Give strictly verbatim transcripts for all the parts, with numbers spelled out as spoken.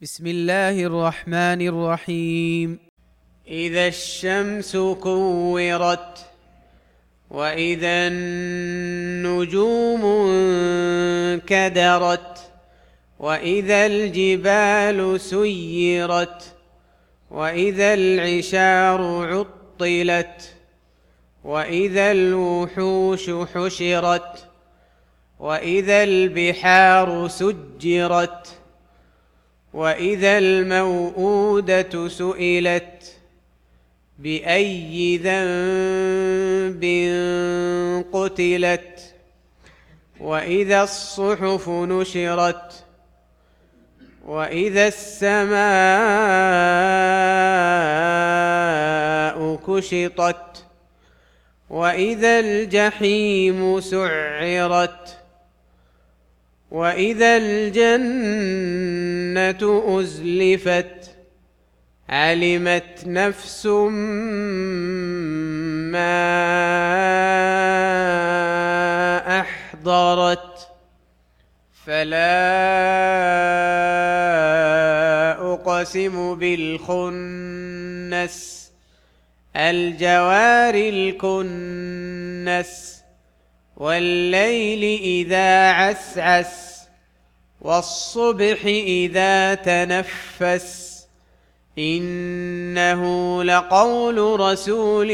بسم الله الرحمن الرحيم. إذا الشمس كورت وإذا النجوم انكدرت وإذا الجبال سيرت وإذا العشار عطلت وإذا الوحوش حشرت وإذا البحار سجرت وإذا الموءودة سئلت بأي ذنب قتلت وإذا الصحف نشرت وإذا السماء كشطت وإذا الجحيم سعرت وإذا الجنة أزلفت علمت نفس ما أحضرت فلا أقسم بالخنس الجوار الكنس والليل إذا عسعس والصبح إذا تنفس إنه لقول رسول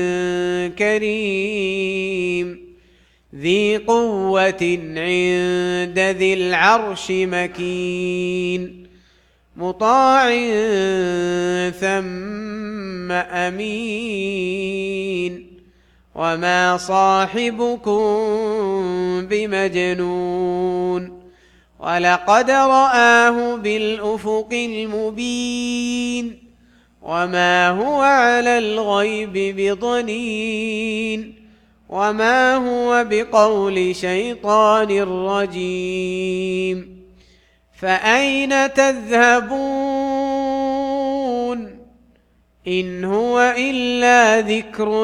كريم ذي قوة عند ذي العرش مكين مطاع ثم أمين وما صاحبكم بمجنون ولقد رآه بالأفق المبين وما هو على الغيب بضنين وما هو بقول شيطان رجيم فأين تذهبون إن هو إلا ذكر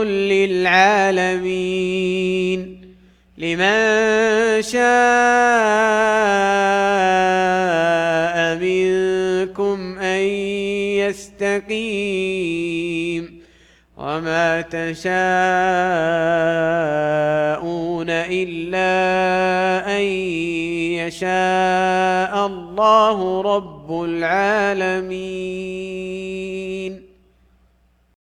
للعالمين لمن شاء منكم أن يستقيم وما تشاءون إلا أن يشاء الله رب العالمين.